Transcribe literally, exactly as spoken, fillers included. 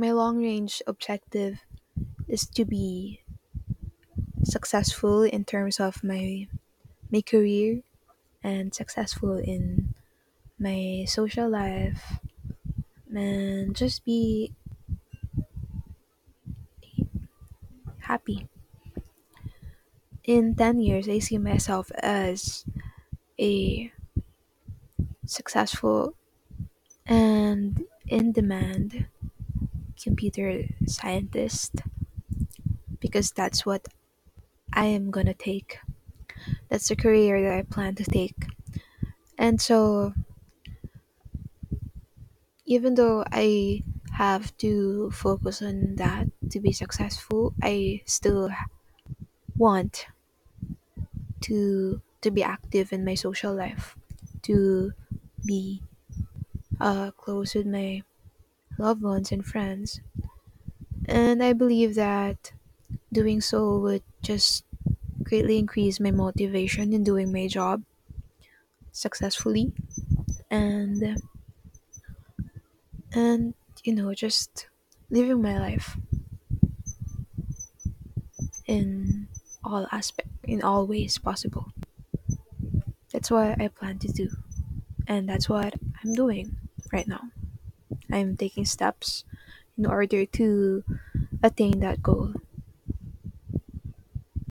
my long range objective is to be successful in terms of my my career and successful in my social life and just be happy. In ten years, I see myself as a successful and in demand computer scientist because that's what I am gonna take. That's the career that I plan to take. And so, even though I have to focus on that to be successful, I still want to to be active in my social life, to be uh, close with my loved ones and friends. And I believe that doing so would just greatly increase my motivation in doing my job successfully and and you know just living my life in all aspect in all ways possible. That's what I plan to do, and that's what I'm doing right now. I'm taking steps in order to attain that goal.